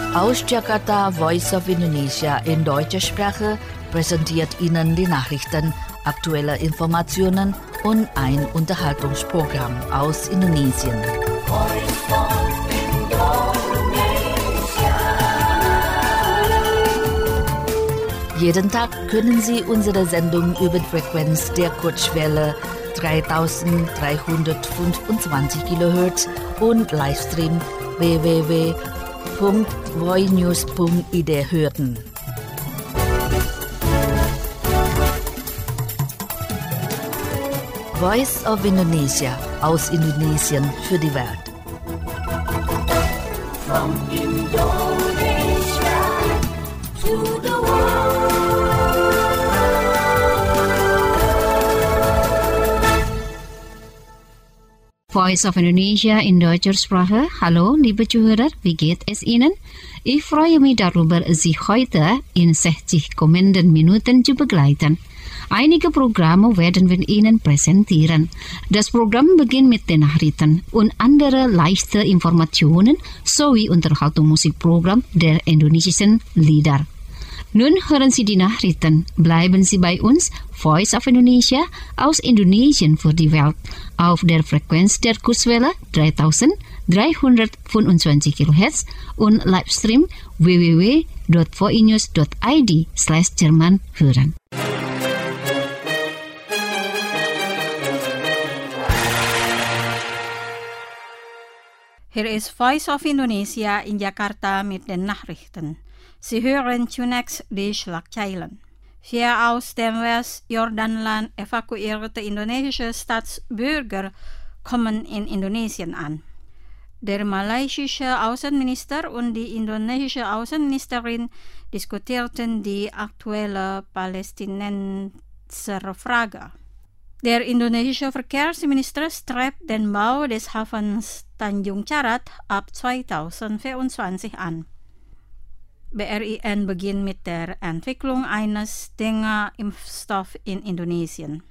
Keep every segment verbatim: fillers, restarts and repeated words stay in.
Aus Jakarta, Voice of Indonesia in deutscher Sprache präsentiert Ihnen die Nachrichten, aktuelle Informationen und ein Unterhaltungsprogramm aus Indonesien. Jeden Tag können Sie unsere Sendung über die Frequenz der Kurzwelle dreitausenddreihundertfünfundzwanzig Kilohertz und Livestream w w w punkt voinews punkt i d hören. Voice of Indonesia aus Indonesien für die Welt. From Indonesia to the world. Voice of Indonesia in deutscher Sprache. Hallo, liebe Zuhörer, wie geht es Ihnen? Ich freue mich darüber, Sie heute in sechzig kommenden Minuten zu begleiten. Einige Programme werden wir Ihnen präsentieren. Das Programm beginnt mit den Nachrichten und andere leichte Informationen sowie Unterhaltungsmusikprogramm der indonesischen Lieder. Nun hören Sie die Nachrichten. Bleiben Sie bei uns, Voice of Indonesia aus Indonesien für die Welt, auf der Frequenz der Kurzwelle dreitausenddreihundertfünfundzwanzig Kilohertz und Livestream w w w punkt voinews punkt i d slash Jerman hören. Hier ist Voice of Indonesia in Jakarta mit den Nachrichten. Sie hören zunächst die Schlagzeilen. Vier aus dem Westjordanland evakuierte indonesische Staatsbürger kommen in Indonesien an. Der malaysische Außenminister und die indonesische Außenministerin diskutierten die aktuelle Palästinenserfrage. Der indonesische Verkehrsminister strebt den Bau des Hafens Tanjung Charat ab zweitausendvierundzwanzig an. B R I N beginnt mit der Entwicklung eines Dengue-Impfstoffs in Indonesien.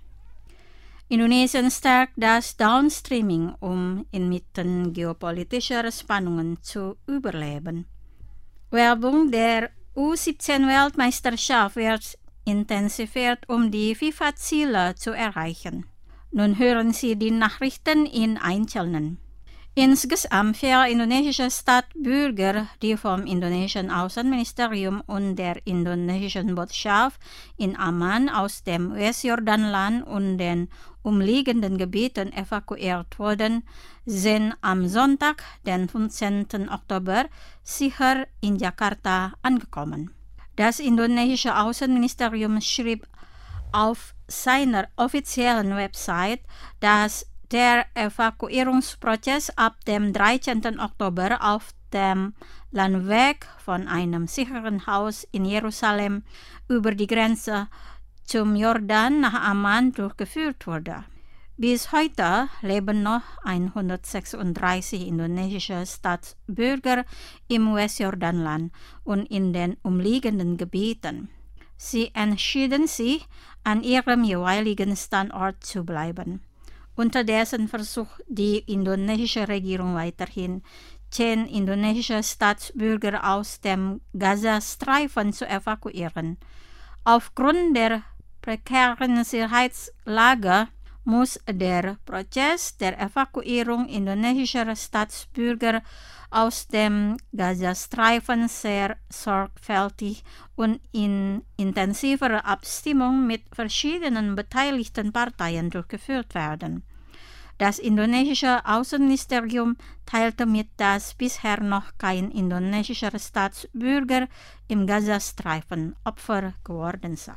Indonesien stärkt das Downstreaming, um inmitten geopolitischer Spannungen zu überleben. Werbung der U siebzehn-Weltmeisterschaft wird intensiviert, um die FIFA-Ziele zu erreichen. Nun hören Sie die Nachrichten in Einzelnen. Insgesamt vier indonesische Staatsbürger, die vom indonesischen Außenministerium und der indonesischen Botschaft in Amman aus dem Westjordanland und den umliegenden Gebieten evakuiert wurden, sind am Sonntag, den fünfzehnten Oktober, sicher in Jakarta angekommen. Das indonesische Außenministerium schrieb auf seiner offiziellen Website, dass der Evakuierungsprozess ab dem dreizehnten Oktober auf dem Landweg von einem sicheren Haus in Jerusalem über die Grenze zum Jordan nach Amman durchgeführt wurde. Bis heute leben noch hundertsechsunddreißig indonesische Staatsbürger im Westjordanland und in den umliegenden Gebieten. Sie entschieden sich, an ihrem jeweiligen Standort zu bleiben. Unterdessen versucht die indonesische Regierung weiterhin, zehn indonesische Staatsbürger aus dem Gazastreifen zu evakuieren. Aufgrund der prekären Sicherheitslage muss der Prozess der Evakuierung indonesischer Staatsbürger aus dem Gazastreifen sehr sorgfältig und in intensiver Abstimmung mit verschiedenen beteiligten Parteien durchgeführt werden. Das indonesische Außenministerium teilte mit, dass bisher noch kein indonesischer Staatsbürger im Gazastreifen Opfer geworden sei.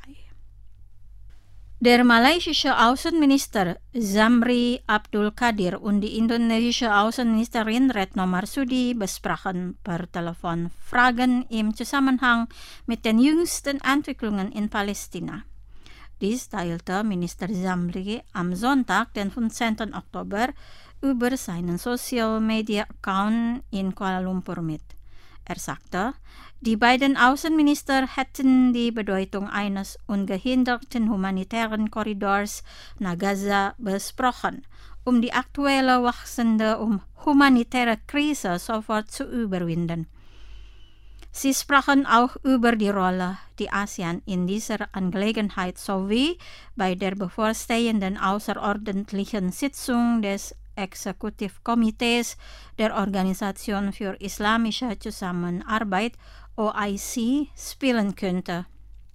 Der malaysische Außenminister Zamri Abdul Qadir und die indonesische Außenministerin Retno Marsudi besprachen per Telefon Fragen im Zusammenhang mit den jüngsten Entwicklungen in Palästina. Dies teilte Minister Zamri am Sonntag, den fünfzehnten Oktober, über seinen Social-Media-Account in Kuala Lumpur mit. Er sagte, die beiden Außenminister hätten die Bedeutung eines ungehinderten humanitären Korridors nach Gaza besprochen, um die aktuelle wachsende humanitäre Krise sofort zu überwinden. Sie sprachen auch über die Rolle die ASEAN in dieser Angelegenheit sowie bei der bevorstehenden außerordentlichen Sitzung des Exekutivkomitees der Organisation für Islamische Zusammenarbeit O I C spielen könnte.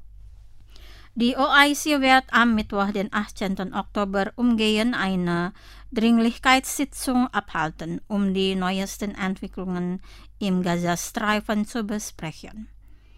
Die O I C wird am Mittwoch, den achtzehnten Oktober, umgehend eine Dringlichkeitssitzung abhalten, um die neuesten Entwicklungen im Gazastreifen zu besprechen.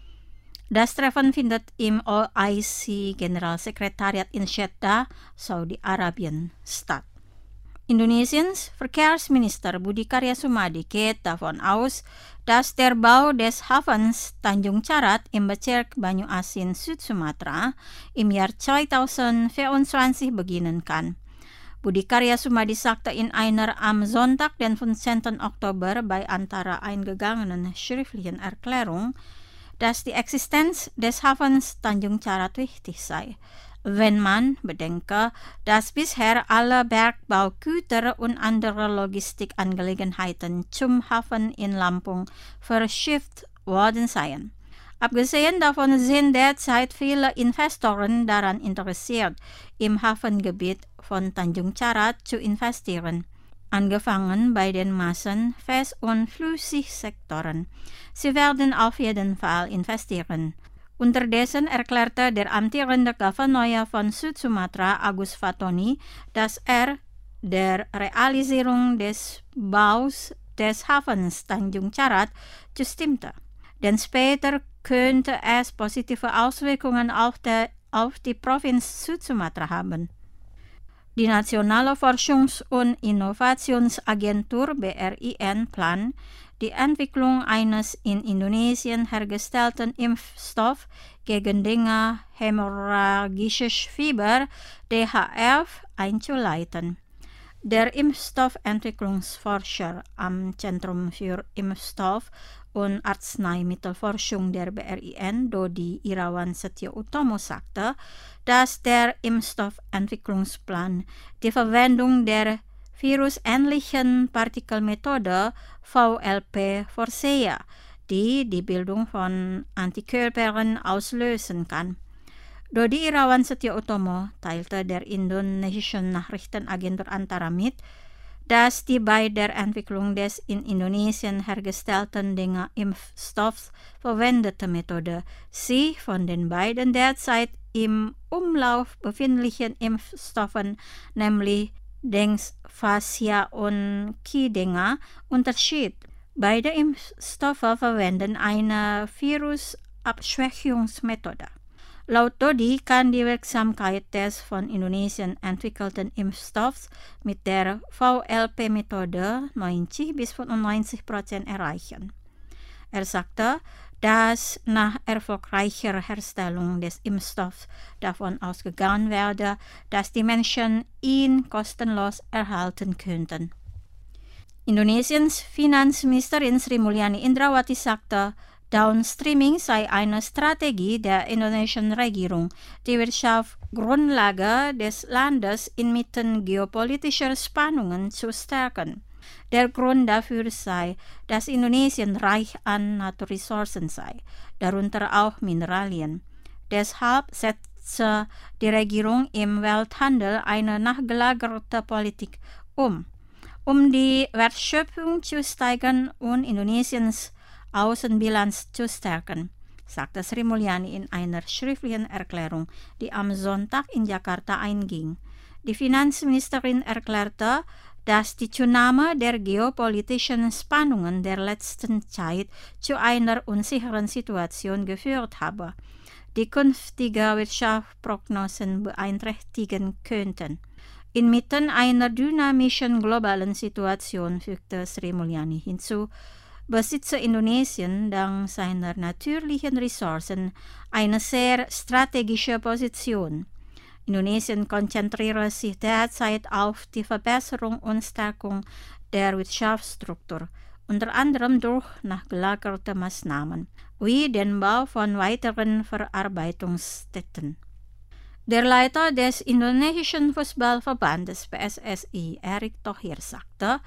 Das Treffen findet im O I C-Generalsekretariat in Jeddah, Saudi-Arabien, statt. Indonesiens Verkehrsminister Budi Karya Sumadi geht davon aus, dass der Bau des Hafens Tanjung Charat im Bezirk Banyu Asin, Südsumatra im Jahr zweitausendvierundzwanzig beginnen kann. Budi Karya Sumadi sagte in einer am Sonntag, den fünfzehnten Oktober, bei Antara eingegangenen schriftlichen Erklärung, dass die Existenz des Hafens Tanjung Charat wichtig sei, wenn man bedenke, dass bisher alle Bergbaugüter und andere Logistikangelegenheiten zum Hafen in Lampung verschifft worden seien. Abgesehen davon sind derzeit viele Investoren daran interessiert, im Hafengebiet von Tanjung Charat zu investieren, angefangen bei den Massen-, Fest- und Flüssigsektoren. Sie werden auf jeden Fall investieren. Unterdessen erklärte der amtierende Gouverneur von Südsumatra, Agus Fatoni, dass er der Realisierung des Baus des Hafens Tanjung Charat zustimmte. Denn später könnte es positive Auswirkungen auf, der, auf die Provinz Südsumatra haben. Die Nationale Forschungs- und Innovationsagentur B R I N plant, die Entwicklung eines in Indonesien hergestellten Impfstoff gegen Dengue hämorrhagisches Fieber D H F einzuleiten. Der Impfstoffentwicklungsforscher am Zentrum für Impfstoff- und Arzneimittelforschung der B R I N, Dodi Irawan Setio Utomo, sagte, dass der Impfstoffentwicklungsplan die Verwendung der virusähnlichen Partikelmethode V L P vorsehe, die die Bildung von Antikörpern auslösen kann. Dodi Irawan Setio Utomo teilte der indonesischen Nachrichtenagentur Antara mit, dass die bei der Entwicklung des in Indonesien hergestellten Dengue-Impfstoffs verwendete Methode sie von den beiden derzeit im Umlauf befindlichen Impfstoffen, nämlich Dengvasia und Qdenga, unterschied. Beide Impfstoffe verwenden eine Virusabschwächungsmethode. Laut Dodi kann die Wirksamkeit des von Indonesien entwickelten Impfstoffs mit der V L P-Methode neunzig bis fünfundneunzig Prozent erreichen. Er sagte, dass nach erfolgreicher Herstellung des Impfstoffs davon ausgegangen werde, dass die Menschen ihn kostenlos erhalten könnten. Indonesiens Finanzministerin Sri Mulyani Indrawati sagte, Downstreaming sei eine Strategie der indonesischen Regierung, die Wirtschaftsgrundlage des Landes inmitten geopolitischer Spannungen zu stärken. Der Grund dafür sei, dass Indonesien reich an Naturressourcen sei, darunter auch Mineralien. Deshalb setze die Regierung im Welthandel eine nachgelagerte Politik um, um die Wertschöpfung zu steigern und Indonesiens Außenbilanz zu stärken, sagte Sri Mulyani in einer schriftlichen Erklärung, die am Sonntag in Jakarta einging. Die Finanzministerin erklärte, dass die Zunahme der geopolitischen Spannungen der letzten Zeit zu einer unsicheren Situation geführt habe, die künftige Wirtschaftsprognosen beeinträchtigen könnten. Inmitten einer dynamischen globalen Situation, fügte Sri Mulyani hinzu, besitze Indonesien dank seiner natürlichen Ressourcen eine sehr strategische Position. Indonesien konzentriere sich derzeit auf die Verbesserung und Stärkung der Wirtschaftsstruktur, unter anderem durch nachgelagerte Maßnahmen, wie den Bau von weiteren Verarbeitungsstätten. Der Leiter des indonesischen Fußballverbandes P S S I, Erick Thohir, sagte,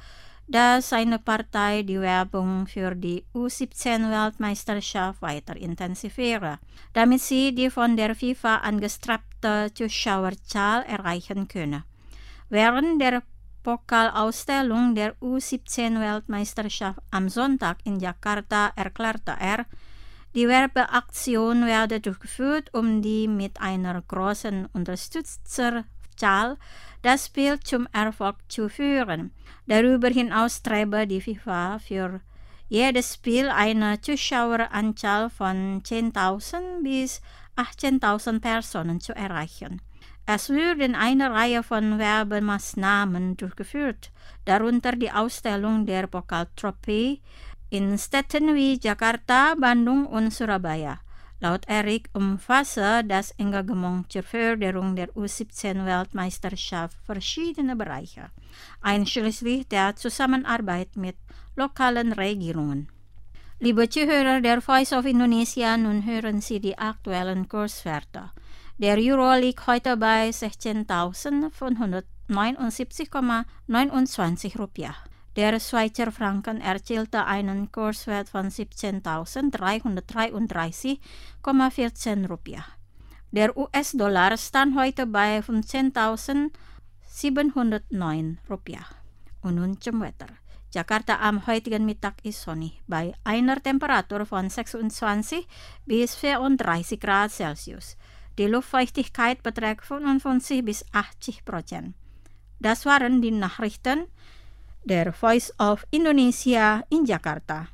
dass seine Partei die Werbung für die U siebzehn-Weltmeisterschaft weiter intensiviere, damit sie die von der FIFA angestrebte Zuschauerzahl erreichen könne. Während der Pokalausstellung der U siebzehn-Weltmeisterschaft am Sonntag in Jakarta erklärte er, die Werbeaktion werde durchgeführt, um die mit einer großen Unterstützerzahl das Spiel zum Erfolg zu führen. Darüber hinaus strebe die FIFA für jedes Spiel eine Zuschaueranzahl von zehntausend bis achtzehntausend Personen zu erreichen. Es würden eine Reihe von Werbemaßnahmen durchgeführt, darunter die Ausstellung der Pokaltrophäe in Städten wie Jakarta, Bandung und Surabaya. Laut Erik umfasse das Engagement zur Förderung der U siebzehn-Weltmeisterschaft verschiedene Bereiche, einschließlich der Zusammenarbeit mit lokalen Regierungen. Liebe Zuhörer der Voice of Indonesia, nun hören Sie die aktuellen Kurswerte. Der Euro liegt heute bei sechzehntausendfünfhundertneunundsiebzig Komma neunundzwanzig Rupiah. Der Schweizer Franken erzielte einen Kurswert von siebzehntausenddreihundertdreiunddreißig Komma vierzehn Rupiah. Der U S-Dollar stand heute bei fünfzehntausendsiebenhundertneun Rupiah. Und nun zum Wetter. Jakarta am heutigen Mittag ist sonnig bei einer Temperatur von sechsundzwanzig bis vierunddreißig Grad Celsius. Die Luftfeuchtigkeit beträgt fünfundfünfzig bis achtzig Prozent. Das waren die Nachrichten der Voice of Indonesia in Jakarta.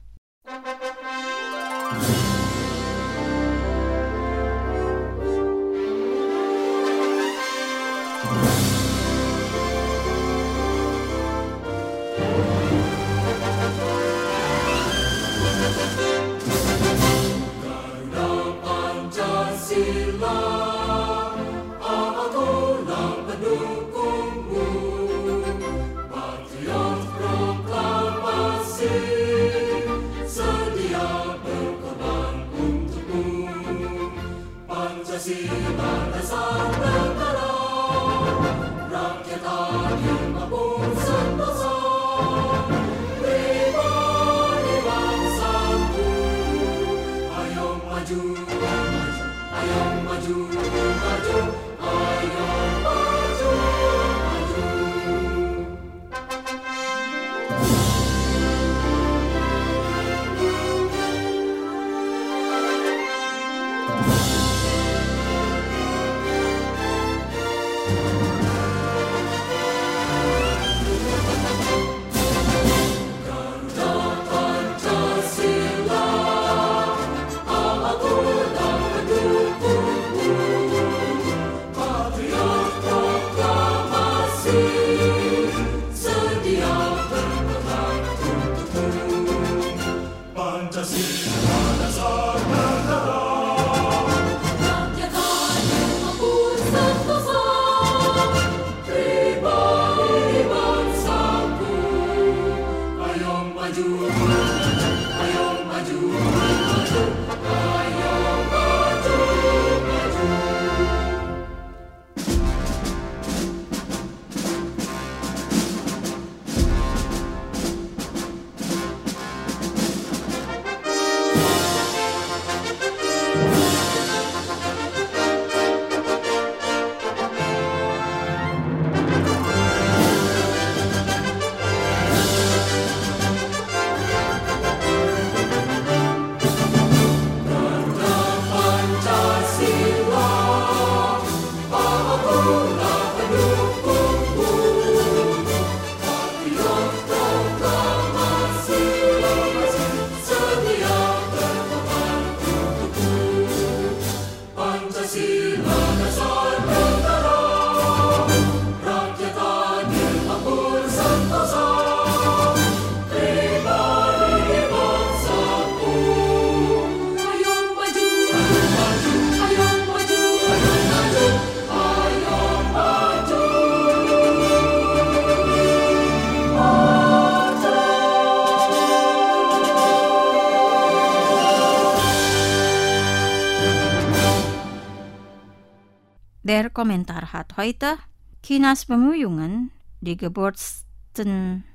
Der Kommentar hat heute Chinas Bemühungen, die Geburtsten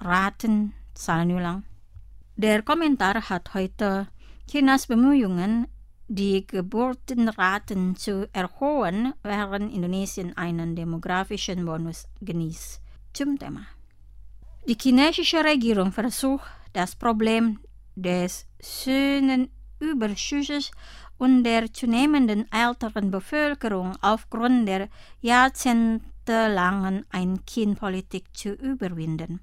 Raten zahlen ulang. Der Kommentar hat heute Chinas Bemühungen, die Geburtenraten zu erhöhen, während Indonesien einen demografischen Bonus genießt, zum Thema. Die chinesische Regierung versucht, das Problem des Söhnenüberschusses und der zunehmenden älteren Bevölkerung aufgrund der jahrzehntelangen Ein-Kind-Politik zu überwinden.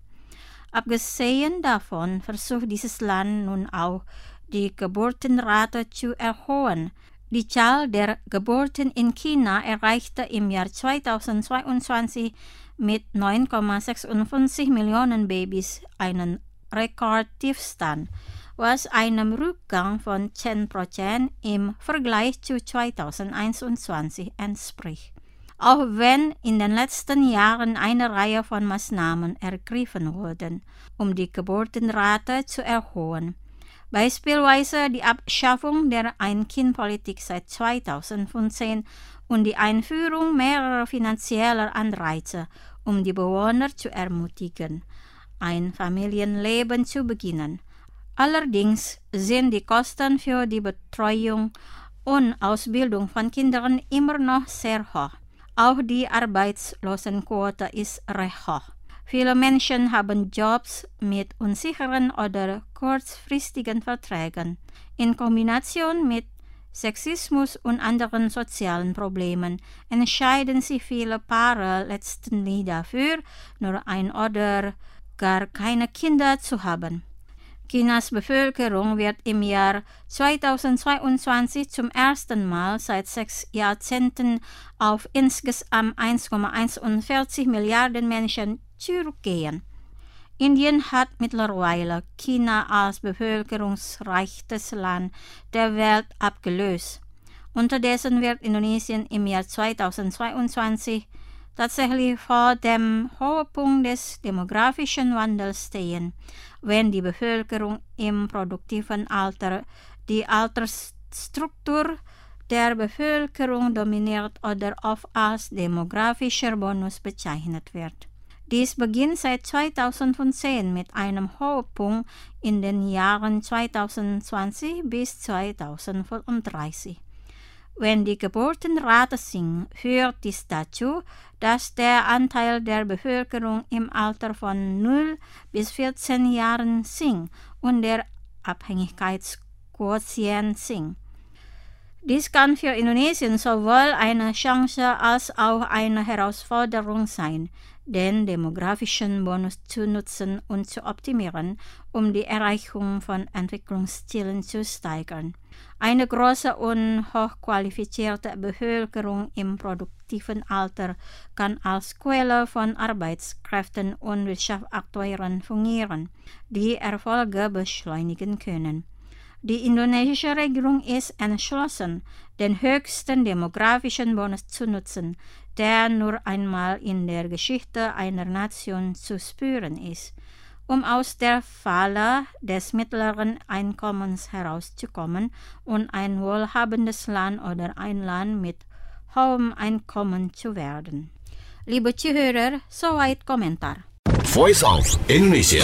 Abgesehen davon versucht dieses Land nun auch, die Geburtenrate zu erhöhen. Die Zahl der Geburten in China erreichte im Jahr zweitausendzweiundzwanzig mit neun Komma sechsundfünfzig Millionen Babys einen Rekordtiefstand, was einem Rückgang von zehn Prozent im Vergleich zu zweitausendeinundzwanzig entspricht. Auch wenn in den letzten Jahren eine Reihe von Maßnahmen ergriffen wurden, um die Geburtenrate zu erhöhen. Beispielsweise die Abschaffung der Ein-Kind-Politik seit zweitausendfünfzehn und die Einführung mehrerer finanzieller Anreize, um die Bewohner zu ermutigen, ein Familienleben zu beginnen. Allerdings sind die Kosten für die Betreuung und Ausbildung von Kindern immer noch sehr hoch. Auch die Arbeitslosenquote ist recht hoch. Viele Menschen haben Jobs mit unsicheren oder kurzfristigen Verträgen. In Kombination mit Sexismus und anderen sozialen Problemen entscheiden sich viele Paare letztendlich dafür, nur ein oder gar keine Kinder zu haben. Chinas Bevölkerung wird im Jahr zweitausendzweiundzwanzig zum ersten Mal seit sechs Jahrzehnten auf insgesamt eins Komma einundvierzig Milliarden Menschen zurückgehen. Indien hat mittlerweile China als bevölkerungsreichstes Land der Welt abgelöst. Unterdessen wird Indonesien im Jahr zweitausendzweiundzwanzig tatsächlich vor dem Höhepunkt des demografischen Wandels stehen, wenn die Bevölkerung im produktiven Alter die Altersstruktur der Bevölkerung dominiert oder oft als demografischer Bonus bezeichnet wird. Dies beginnt seit zweitausendfünfzehn mit einem Höhepunkt in den Jahren zweitausendzwanzig bis zweitausendfünfunddreißig. Wenn die Geburtenrate sinkt, führt dies dazu, dass der Anteil der Bevölkerung im Alter von null bis vierzehn Jahren sinkt und der Abhängigkeitsquotient sinkt. Dies kann für Indonesien sowohl eine Chance als auch eine Herausforderung sein, den demografischen Bonus zu nutzen und zu optimieren, um die Erreichung von Entwicklungszielen zu steigern. Eine große und hochqualifizierte Bevölkerung im produktiven Alter kann als Quelle von Arbeitskräften und Wirtschaftsakteuren fungieren, die Erfolge beschleunigen können. Die indonesische Regierung ist entschlossen, den höchsten demografischen Bonus zu nutzen, der nur einmal in der Geschichte einer Nation zu spüren ist, um aus der Falle des mittleren Einkommens herauszukommen und ein wohlhabendes Land oder ein Land mit hohem Einkommen zu werden. Liebe Zuhörer, soweit Kommentar. Voice of Indonesia.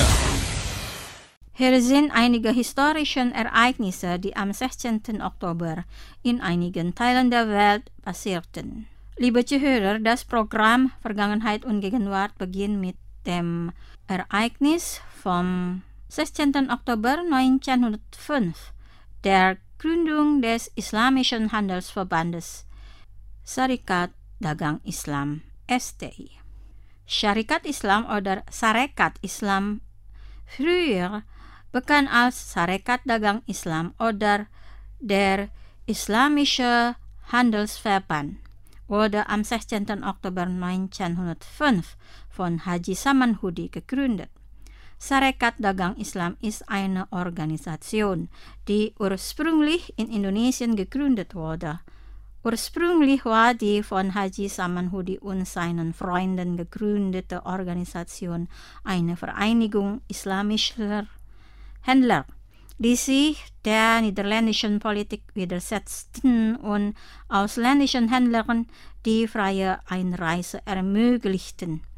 Hier sind einige historische Ereignisse, die am sechzehnten Oktober in einigen Teilen der Welt passierten. Liebe Zuhörer, das Programm Vergangenheit und Gegenwart beginnt mit dem Ereignis vom sechzehnten Oktober neunzehnhundertfünf, der Gründung des Islamischen Handelsverbandes Syarikat Dagang Islam S T I. Syarikat Islam oder Sarekat Islam, früher bekannt als Sarekat Dagang Islam oder der Islamische Handelsverband, wurde am sechzehnten Oktober neunzehnhundertfünf von Haji Samanhudi gegründet. Sarekat Dagang Islam ist eine Organisation, die ursprünglich in Indonesien gegründet wurde. Ursprünglich war die von Haji Samanhudi und seinen Freunden gegründete Organisation eine Vereinigung islamischer Händler, die sich der niederländischen Politik widersetzten und ausländischen Händlern die freie Einreise ermöglichten,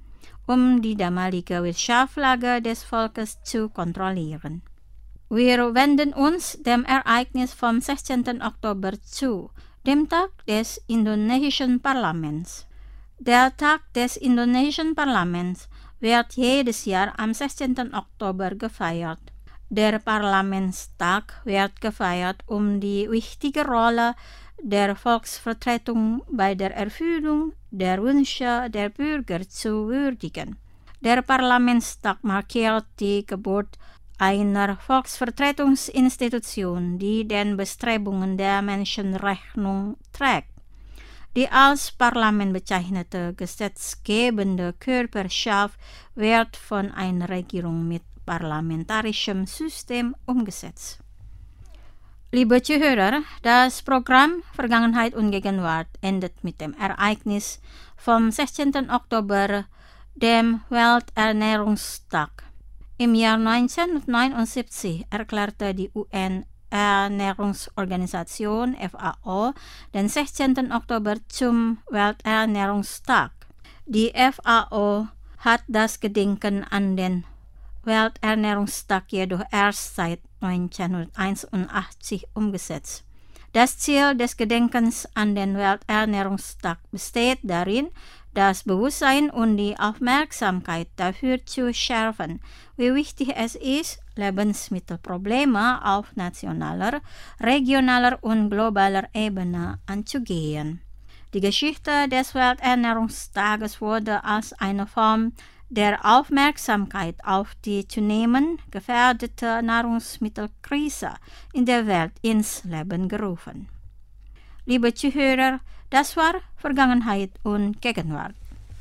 um die damalige Wirtschaftslage des Volkes zu kontrollieren. Wir wenden uns dem Ereignis vom sechzehnten Oktober zu, dem Tag des indonesischen Parlaments. Der Tag des indonesischen Parlaments wird jedes Jahr am sechzehnten Oktober gefeiert. Der Parlamentstag wird gefeiert, um die wichtige Rolle der Volksvertretung bei der Erfüllung der Wünsche der Bürger zu würdigen. Der Parlamentstag markiert die Geburt einer Volksvertretungsinstitution, die den Bestrebungen der Menschen Rechnung trägt. Die als Parlament bezeichnete gesetzgebende Körperschaft wird von einer Regierung mit parlamentarischem System umgesetzt. Liebe Zuhörer, das Programm Vergangenheit und Gegenwart endet mit dem Ereignis vom sechzehnten Oktober, dem Welternährungstag. Im Jahr neunzehnhundertneunundsiebzig erklärte die U N-Ernährungsorganisation F A O den sechzehnten Oktober zum Welternährungstag. Die F A O hat das Gedenken an den Welternährungstag jedoch erst seit neunzehnhunderteinundachtzig umgesetzt. Das Ziel des Gedenkens an den Welternährungstag besteht darin, das Bewusstsein und die Aufmerksamkeit dafür zu schärfen, wie wichtig es ist, Lebensmittelprobleme auf nationaler, regionaler und globaler Ebene anzugehen. Die Geschichte des Welternährungstages wurde als eine Form der Aufmerksamkeit auf die zunehmend gefährdete Nahrungsmittelkrise in der Welt ins Leben gerufen. Liebe Zuhörer, das war Vergangenheit und Gegenwart.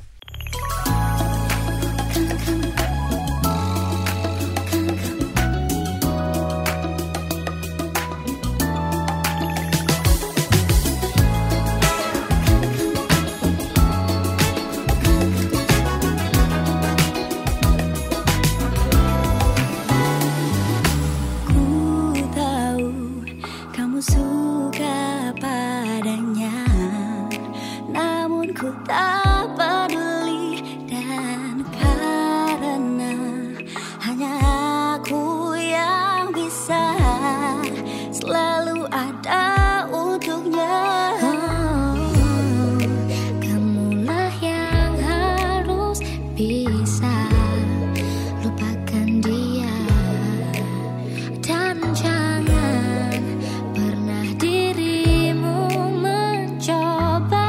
Tak peduli dan karena hanya aku yang bisa selalu ada untuknya. Oh, kamulah yang harus bisa lupakan dia dan jangan pernah dirimu mencoba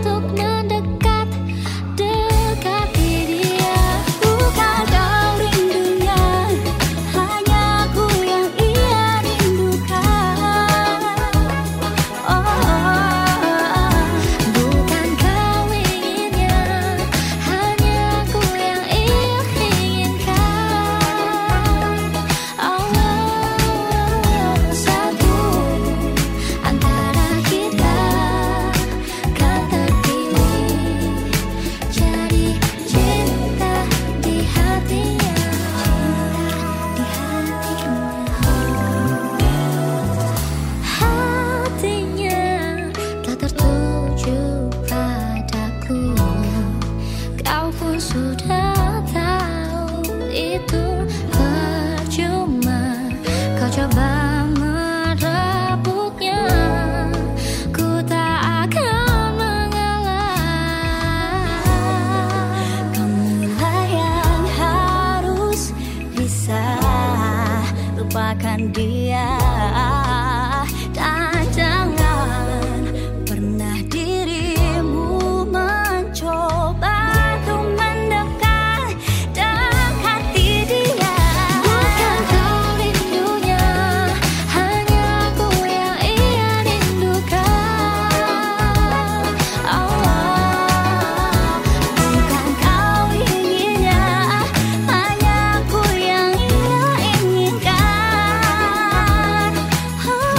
lupakan dia dan jangan pernah dirimu mencoba untuk mendekat dekati dia. Bukan kau rindunya, hanya aku yang ia rindukan. Allah, bukan kau inginnya, hanya aku yang ia inginkan. Oh,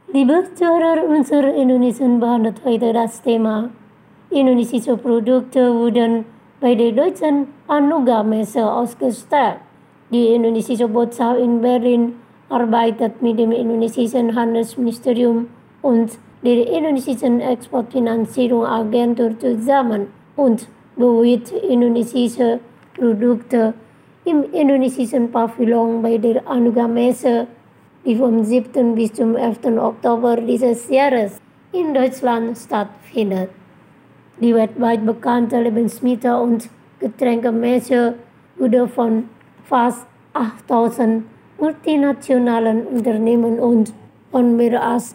Liebe Zuhörer, unser Indonesian behandelt heute das Thema indonesische Produkte wurden bei der deutschen Anuga-Messe ausgestellt. Die indonesische Botschaft in Berlin arbeitet mit dem indonesischen Handelsministerium und der indonesischen Exportfinanzierungsagentur zusammen und bewirbt indonesische Produkte im indonesischen Pavillon bei der Anuga-Messe, die vom siebten bis zum elften Oktober dieses Jahres in Deutschland stattfindet. Die weltweit bekannte Lebensmittel- und Getränkemesse wurde von fast achttausend multinationalen Unternehmen und von mehr als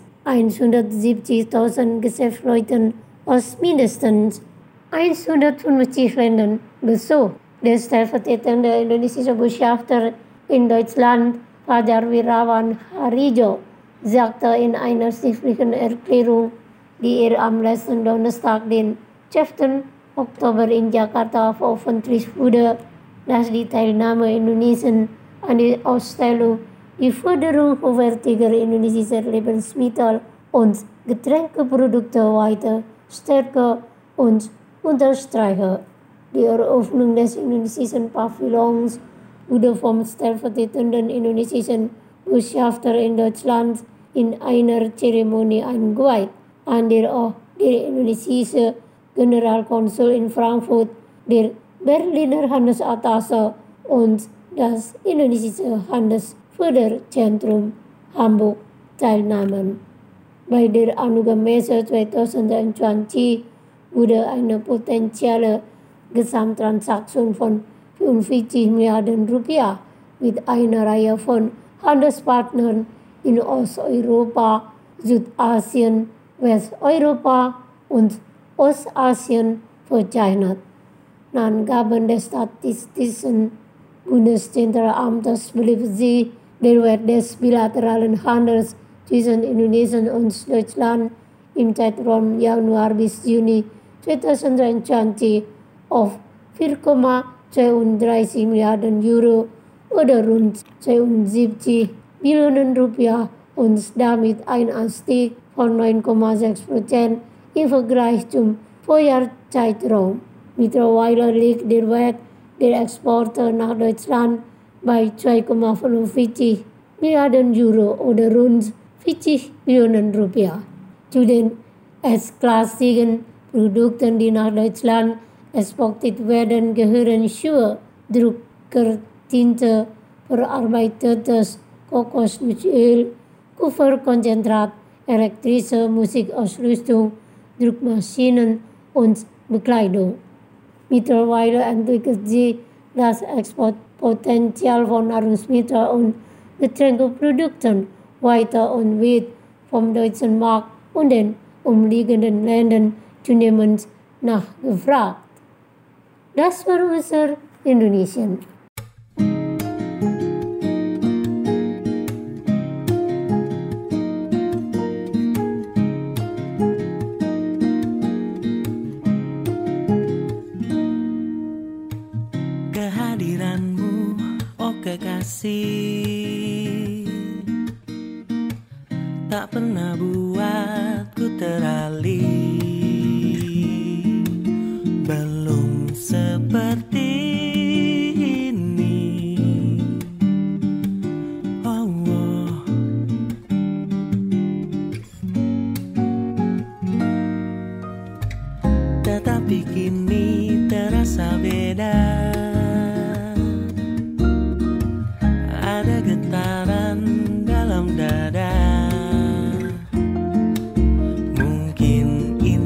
hundertsiebzigtausend Geschäftsleuten aus mindestens hundertfünfzig Ländern besucht. Der stellvertretende indonesische Botschafter in Deutschland, Fajar Wirawan Harijo, sagte in einer schriftlichen Erklärung, die er am letzten Donnerstag, den zwölften Oktober in Jakarta veröffentlicht wurde, dass die Teilnahme Indonesiens an der Ausstellung die Förderung hochwertiger indonesischer Lebensmittel und Getränkeprodukte weiter stärker und unterstreiche. Die Eröffnung des indonesischen Pavillons wurde vom stellvertretenden indonesischen Botschafter in Deutschland in einer Zeremonie eingeweiht, an der auch der indonesische Generalkonsul in Frankfurt, der Berliner Handelsattaché und das indonesische Handelsförderzentrum Hamburg teilnahmen. Bei der Anuga-Messe zwanzig zwanzig wurde eine potenzielle Gesamttransaktion von fünfundvierzig Milliarden Rupiah mit einer Reihe von Handelspartnern in Osteuropa, Südasien, Westeuropa und Ostasien verzeichnet. Nach Angaben des Statistischen Bundeszentralamtes blieb sie der Wert des bilateralen Handels zwischen Indonesien und Deutschland im Zeitraum Januar bis Juni zwanzig zwanzig auf vier Komma zweiunddreißig Milliarden Euro oder rund zweiundsiebzig Billionen Rupiah und damit ein Anstieg von neun Komma sechs Prozent im Vergleich zum Vorjahreszeitraum. Mittlerweile liegt der Wert der Exporte nach Deutschland bei zwei Komma fünfundvierzig Milliarden Euro oder rund vierzig Billionen Rupiah. Zu den erstklassigen Produkten, die nach Deutschland exportiert werden, gehören Schuhe, Druckertinte, verarbeitetes Kokosnussöl, Kupferkonzentrat, elektrische Musikausrüstung, Druckmaschinen und Bekleidung. Mittlerweile entwickelt sich das Exportpotenzial von Nahrungsmitteln und Getränkeprodukten weiter und wird vom deutschen Markt und den umliegenden Ländern zunehmend nachgefragt. Das war unser Indonesien. Kehadiranmu, oh kekasih, tak pernah buatku teralih. Belum seperti ini, oh, oh. Tetapi kini terasa beda. Ada getaran dalam dada. Mungkin ini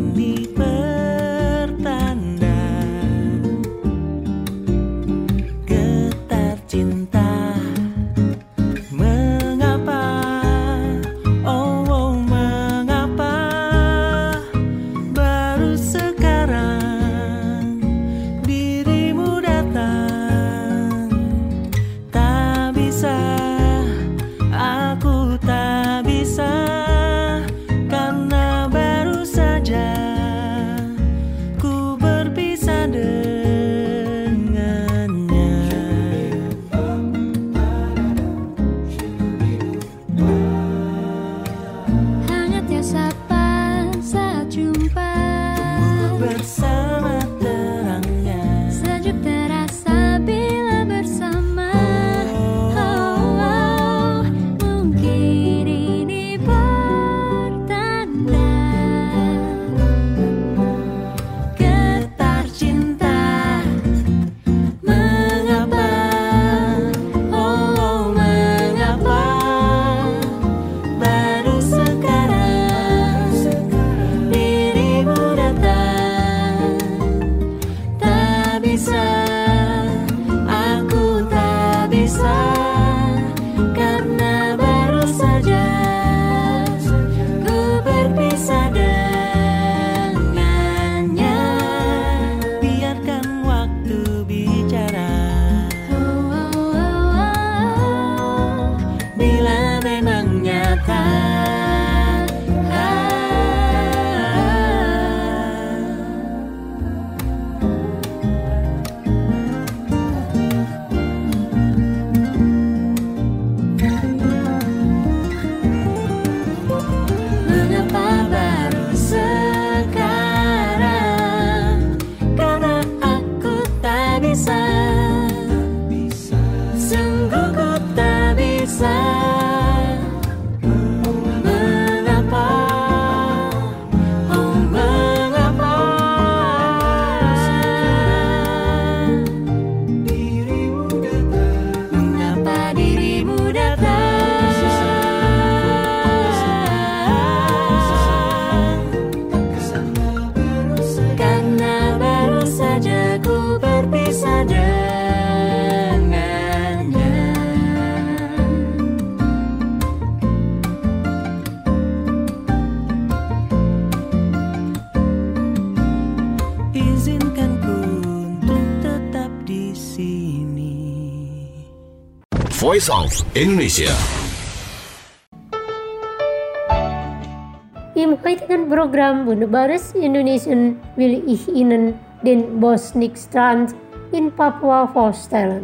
Voice of Indonesia. Im heutigen Programm Wunderbares Indonesian will ich Ihnen den Bosnikstrand in Papua vorstellen.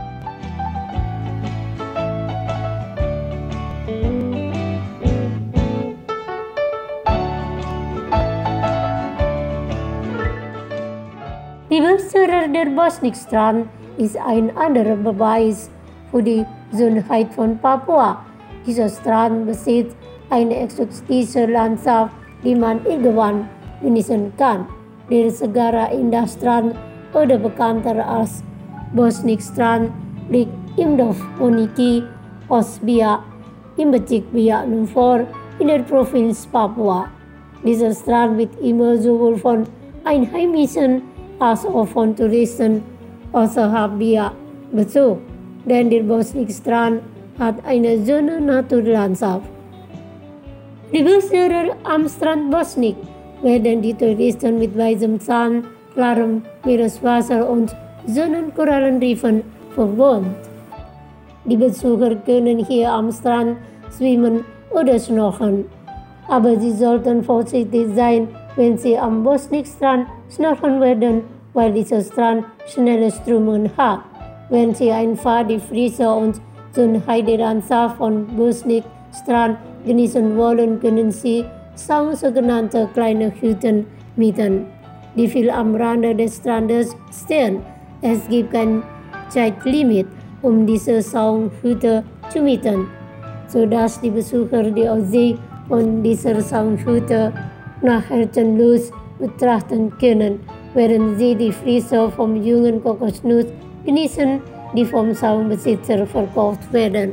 Die Besucher der Bosnikstrand ist ein anderer Beweis für die Schönheit von Papua. Dieser Strand besitzt eine exotische Landschaft, die man irgendwann genießen kann. Der Segara Indah Strand oder bekannter als Bosnikstrand liegt im Dorf Moniki, Osbia, im Bezirk Biak Numfor in der Provinz Papua. Dieser Strand wird immer sowohl von Einheimischen als auch von Touristen außerhalb Biak besucht, denn der Bosnikstrand hat eine schöne Naturlandschaft. Die Besucher am Strand Bosnik werden die Touristen mit weißem Sand, klarem Meereswasser und schönen Korallenriffen verwöhnt. Die Besucher können hier am Strand schwimmen oder schnorcheln, aber sie sollten vorsichtig sein, wenn sie am Bosnikstrand schnorcheln werden, weil dieser Strand schnelle Strömungen hat. Wenn sie einfach die Frische und Schönheit der Landschaft von Bosnikstrand genießen wollen, können sie sogenannte kleine Hütten mieten, die viel am Rande des Strandes stehen. Es gibt kein Zeitlimit, um diese Saunhütte zu mieten, sodass die Besucher die Aussicht von dieser Saunhütte nach Herzenlos betrachten können, während sie die Frische vom jungen Kokosnuss genießen, die vom Saunbesitzer verkauft werden.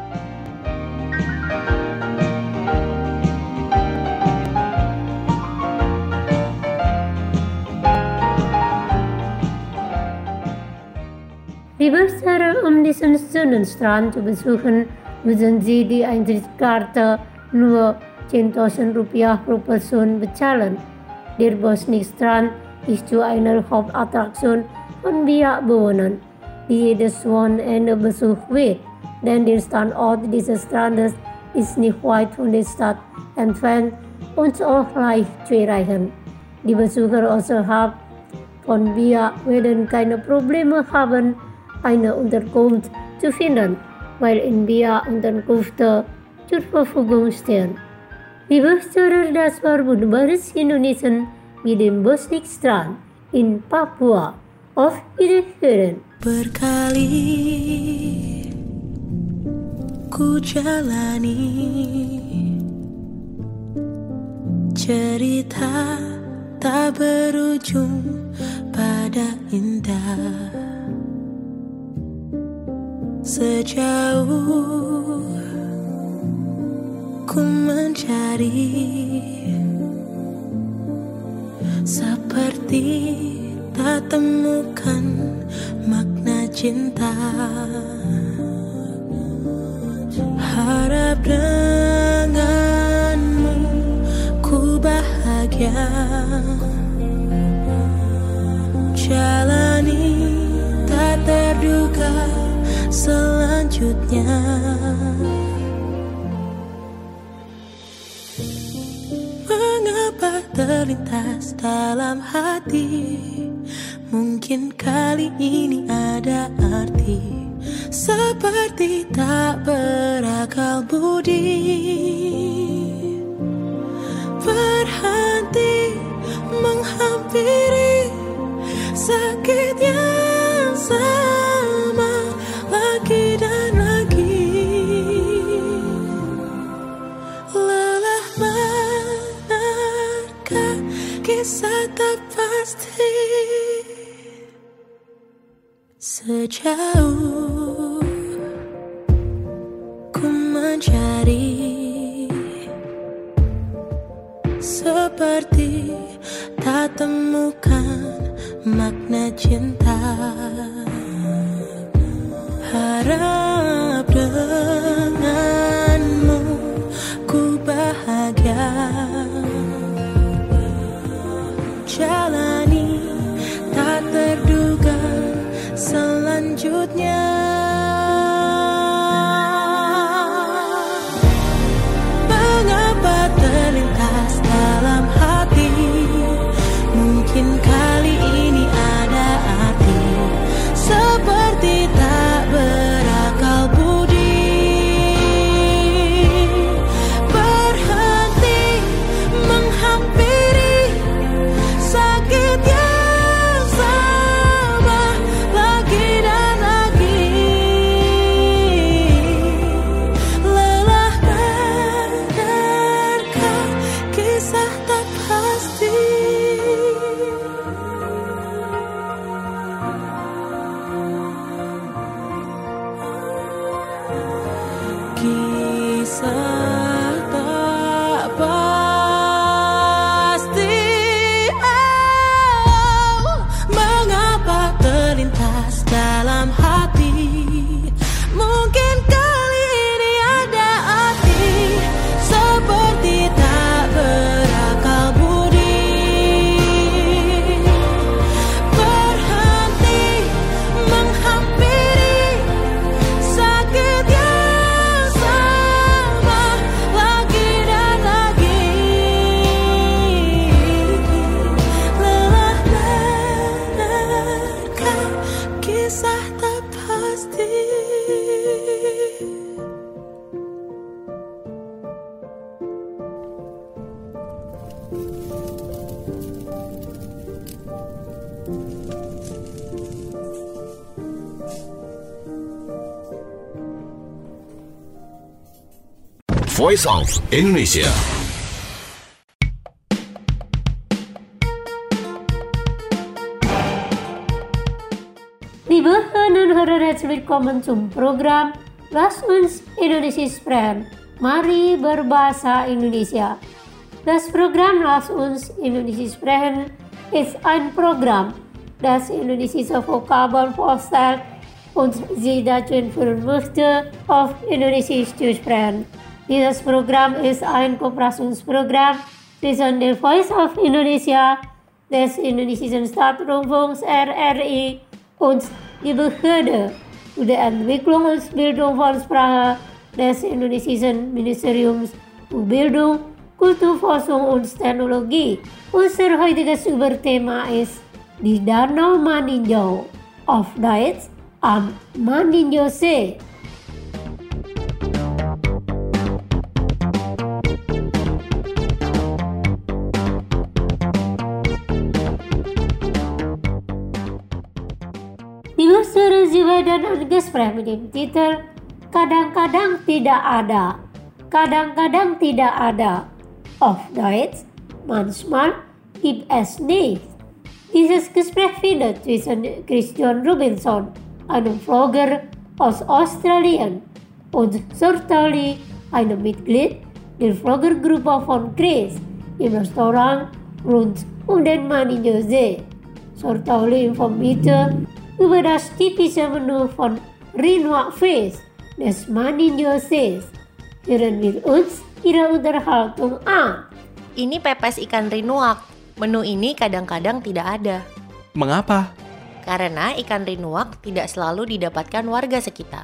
Die Besucher, um diesen schönen Strand zu besuchen, müssen sie die Eintrittskarte nur zehntausend Rupiah pro Person bezahlen. Der Bosnikstrand ist zu einer Hauptattraktion von Biak-Bewohnern, die jedes Wochenende besucht wird, denn der Standort dieses Strandes ist nicht weit von der Stadt entfernt und auch leicht zu erreichen. Die Besucher außerhalb von Biak werden keine Probleme haben, eine Unterkunft zu finden, weil in Biak Unterkünfte zur Verfügung stehen. Liebe Hörer, das war Wunderbares Indonesien mit dem Bosnikstrand in Papua. Auf Wiederhören. Berkali ku jalani cerita tak berujung pada indah. Sejauh ku mencari, seperti tak temukan makna cinta. Harap denganmu ku bahagia, jalani tak terduga selanjutnya. Mengapa terlintas dalam hati, mungkin kali ini ada arti, seperti tak berakal budi. Berhenti menghampiri sakit yang sama lagi dan lagi. Lelah menerka kisah tak pasti. Sejauh ku mencari, seperti tak temukan makna cinta. Harap denganmu ku bahagia, jalani tak terduga selanjutnya. Voice of Indonesia. Liebe Hörner und Hörer, herzlich willkommen zum Programm Lass uns Indonesia sprechen. Mari berbahasa Indonesia. Das Programm Lass uns Indonesia sprechen ist ein Programm, das indonesische Vokabeln vorstellt und Sie dazu führen möchte, auf Indonesisch zu sprechen. Dieses Programm ist ein Kooperationsprogramm zwischen der Voice of Indonesia, des indonesischen Staatsrundfunks R R I und die Behörde für die Entwicklung und Bildung von Sprache des indonesischen Ministeriums für Bildung, Kulturforschung und Technologie. Unser heutiges Überthema ist die Danau Maninjau, auf Deutsch am Maninjau-See. Dilusuran jiwa dan Gespräch mit dem Titel Kadang-kadang tidak ada, kadang-kadang tidak ada. Auf Deutsch, manchmal gibt es nicht. Dieses Gespräch findet zwischen Christian Robinson, einem Vlogger aus Australien, und Sortali, einem Mitglied der Vloggergruppe von Chris, im Restaurant rund um den Maninjau-See. Sortali informierte über das typische Menü von Rinoak Fish des Maninjau-Sees. Hören wir uns ihre Unterhaltung an. Ini pepes ikan rinuak. Menu ini kadang-kadang tidak ada. Mengapa? Karena ikan rinuak tidak selalu didapatkan warga sekitar.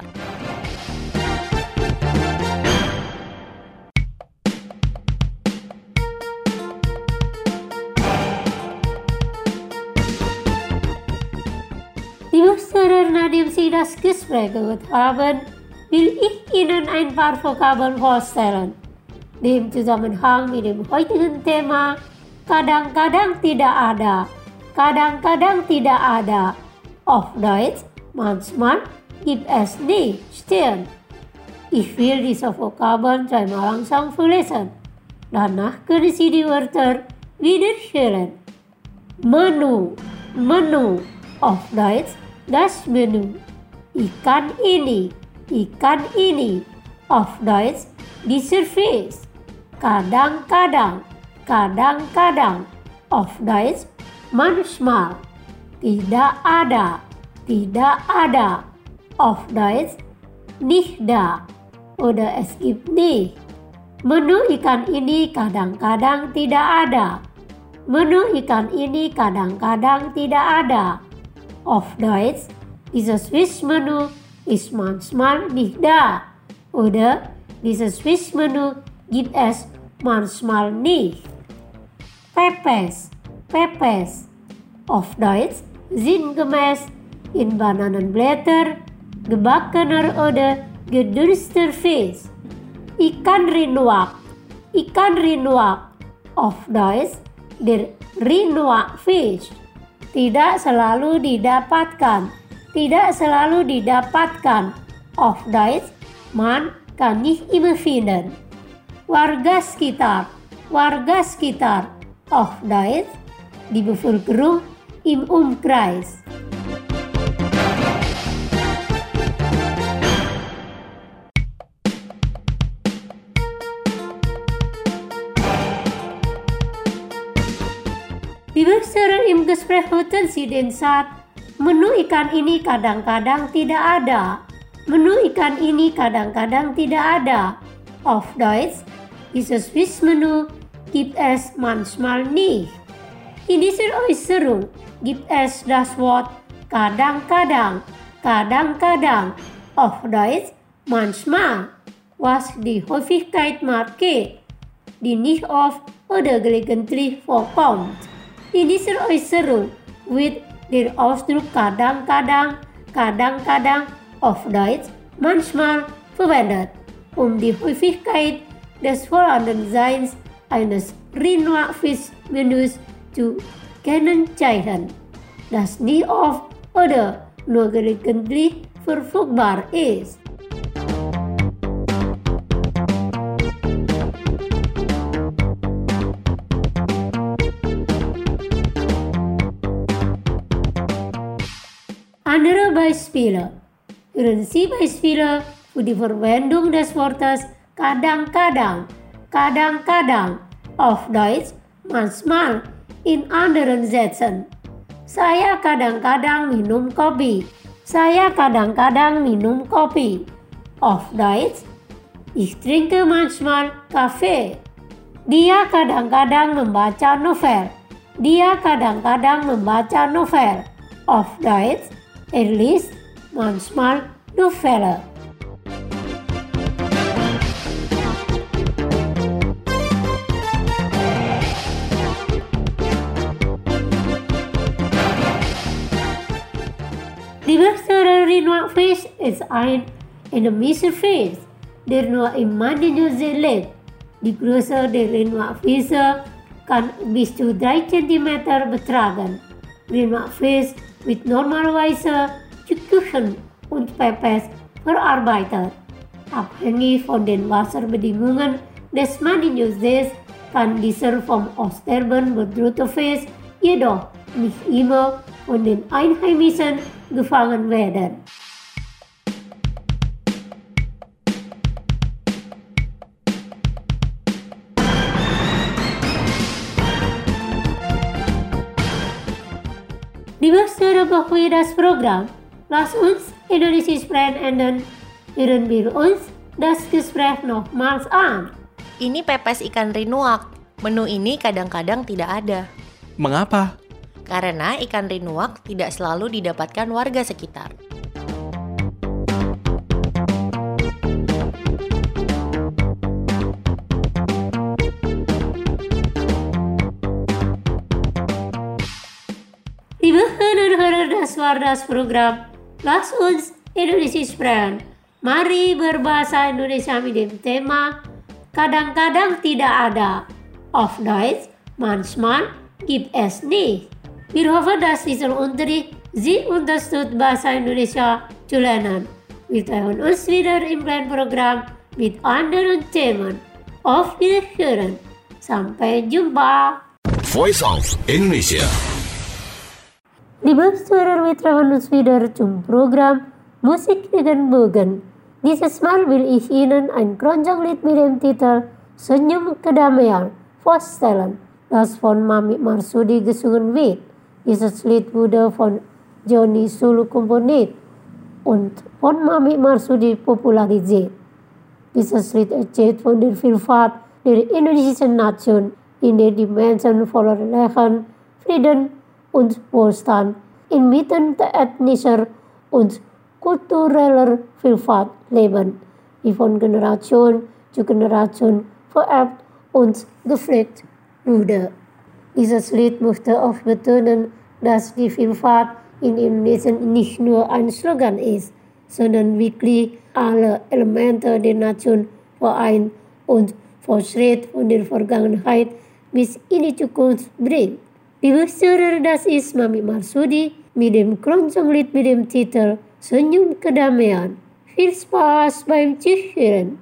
Liebe Hörer, nachdem Sie das Gespräch gehört haben, will ich Ihnen ein paar Vokabeln vorstellen. Im Zusammenhang mit dem heutigen Thema kadang-kadang tidak ada, kadang-kadang tidak ada. Auf Deutsch, manchmal gibt es nicht. Stimmt. Ich will diese Vokabeln zweimal langsam vorlesen. Danach können Sie die Wörter wiederhören. Menu, Menu. Auf Deutsch, das Menü. Ikan ini, ikan ini. Auf Deutsch, die Service. Kadang-kadang, kadang-kadang. Auf Deutsch, manchmal. Tidak ada, tidak ada. Auf Deutsch, nicht da. Oder es gibt nicht. Menu ikan ini kadang-kadang tidak ada. Menu ikan ini kadang-kadang tidak ada. Auf Deutsch, dieses Fischmenü ist manchmal nicht da. Oder dieses Fischmenü gibt es manchmal nicht. Pepes, Pepes. Auf Deutsch, sinngemäß in Bananenblätter, gebackener oder gedünsteter Fisch. Ikan rinuak, ikan rinuak. Auf Deutsch, der Rinuak Fisch. Tidak selalu didapatkan, tidak selalu didapatkan. Auf Deutsch, man kann nicht immer finden. Warga sekitar, warga sekitar. Auf Deutsch, die Bevölkerung im Umkreis. Liebe Hörer, im Gespräch hörten Sie den Satz, menu ikan ini kadang-kadang tidak ada. Menu ikan ini kadang-kadang tidak ada. Auf Deutsch, dieses Fischmenü gibt es manchmal nicht. In dieser Äußerung gibt es das Wort kadang-kadang, kadang-kadang. Auf Deutsch, manchmal, was die Häufigkeit markiert, die nicht oft oder gelegentlich vorkommt. In dieser Äußerung wird der Ausdruck kadang-kadang, kadang-kadang auf Deutsch manchmal verwendet, um die Häufigkeit des Vorhandenseins eines Rinuak-Fischmenüs zu kennzeichnen, das nie oft oder nur gelegentlich verfügbar ist. andere Beispiele. Hören Sie Beispiele für die Verwendung des Wortes kadang-kadang, kadang-kadang, auf Deutsch manchmal, in anderen Sätzen. Saya kadang-kadang minum kopi. Saya kadang-kadang minum kopi. Auf Deutsch, ich trinke manchmal Kaffee. Dia kadang-kadang membaca novel. Dia kadang-kadang membaca novel. Auf Deutsch, er liest manchmal Novelle. Die Wörter Rinwak-Fisch ist ein endemischer Fisch, der nur im Mandinsee lebt. Die Größe der Rinwak-Fische kann bis zu drei Zentimeter betragen. Rinwak-Fisch wird normalerweise zu Küchen und Pepes verarbeitet. Abhängig von den Wasserbedingungen des Mandinssees kann dieser vom Aussterben bedrohte Fisch jedoch nicht immer von den Einheimischen gefangen werden. Liebe Hörer für das Programm, lass uns Indonesisch sprechen enden. Hören wir uns das Gespräch nochmals an. Ini pepes ikan rinuak. Menu ini kadang-kadang tidak ada. Mengapa? Karena ikan rinuak tidak selalu didapatkan warga sekitar. Liebe Hörer das war das Programm. Lass uns Indonesisch sprechen. Mari berbahasa Indonesia mit dem Thema kadang-kadang tidak ada. Auf Deutsch, manchmal gibt es nicht. Wir hoffen, dass dieser Unterricht Sie unterstützt, Bahasa Indonesia zu lernen. Wir treffen uns wieder im kleinen Programm mit anderen Themen. Auf Wiederhören. Sampai jumpa. Voice of Indonesia. Liebe Zuhörer, wir treffen uns wieder zum Programm Musik dengan Bogen. Dieses Mal will ich Ihnen ein Keroncong-Lied mit dem Titel Senyum Kedamaian vorstellen, das von Mami Marsudi gesungen wird. Dieses Lied wurde von Johnny Sulu komponiert und von Mami Marsudi popularisiert. Dieses Lied erzählt von der Vielfalt der indonesischen Nation, in der die Menschen voller Lachen, Frieden und Wohlstand inmitten der ethnischer und kultureller Vielfalt leben, die von Generation zu Generation vererbt und gepflegt wurde. Dieses Lied möchte auch betonen, dass die Vielfalt in Indonesien nicht nur ein Slogan ist, sondern wirklich alle Elemente der Nation vereint und Fortschritt von der Vergangenheit bis in die Zukunft bringt. Liebe Hörer, das ist Mami Marsudi mit dem Keroncong-Lied mit dem Titel Senyum Kedamaian. Viel Spaß beim Zuhören.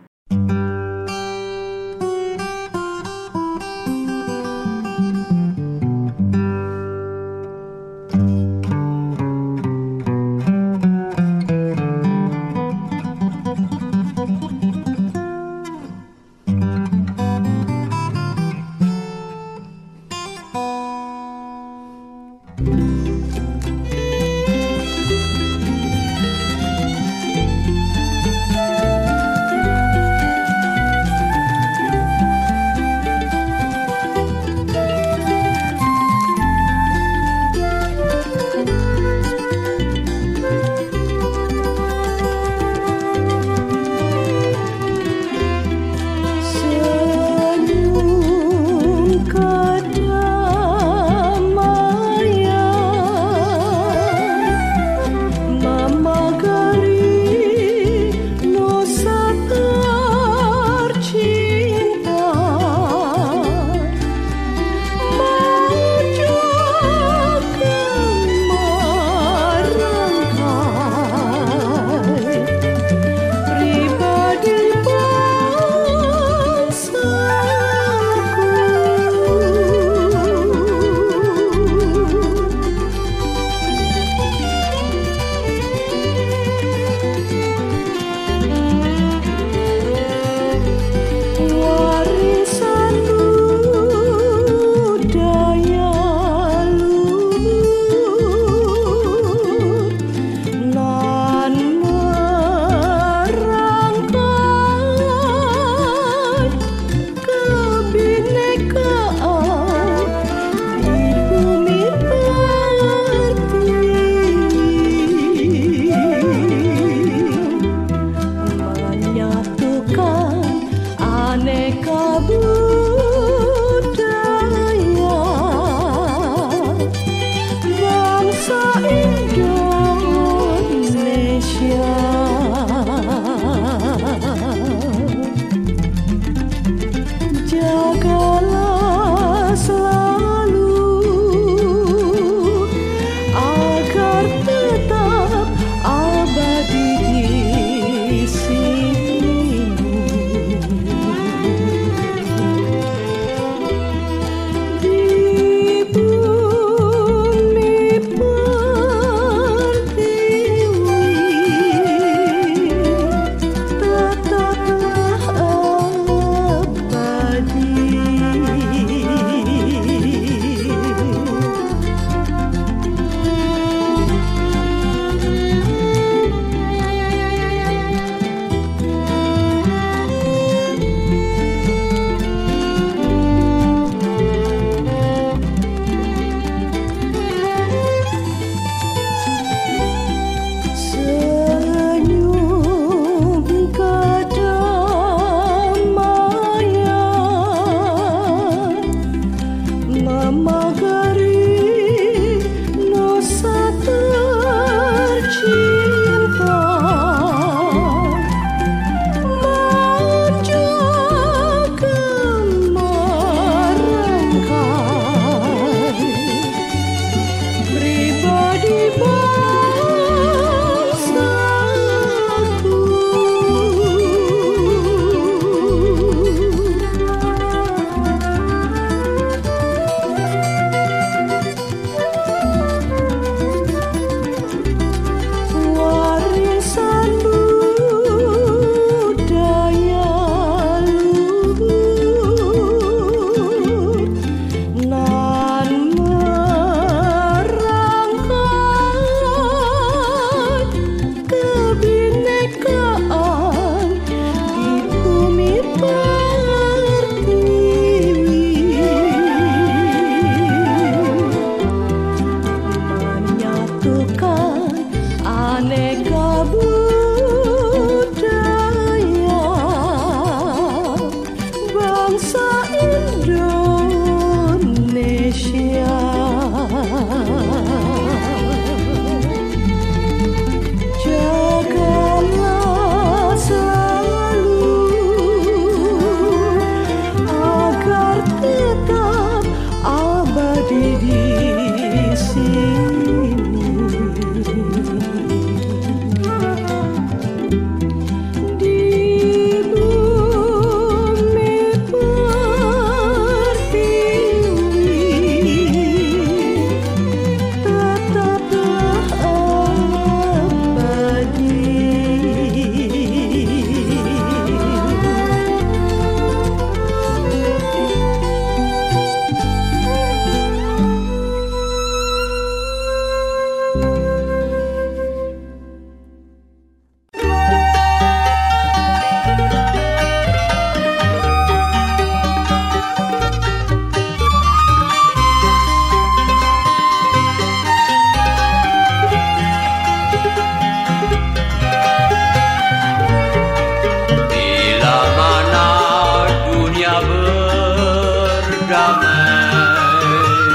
damai,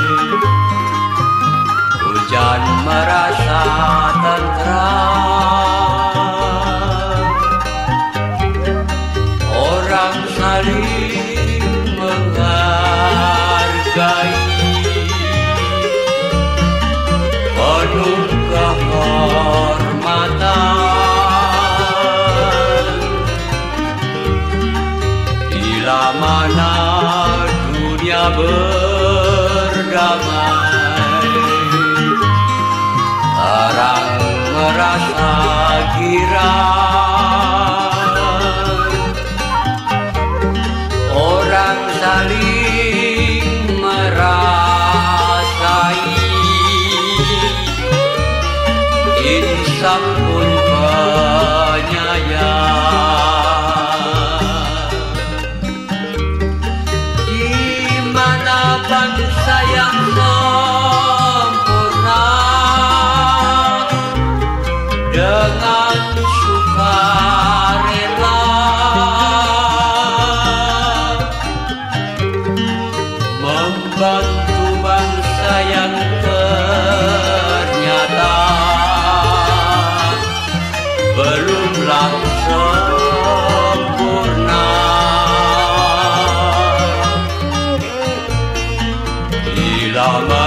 hujan merasa tentram, orang saling menghargai, penuh kehormatan. Bila mana dunia berdamai, orang merasa girang, orang saling merasai, insaf pun penyayang. Di mana bangsa yang sempurna dengan sukarela membantu bangsa yang ternyata belumlah sempurna. Bila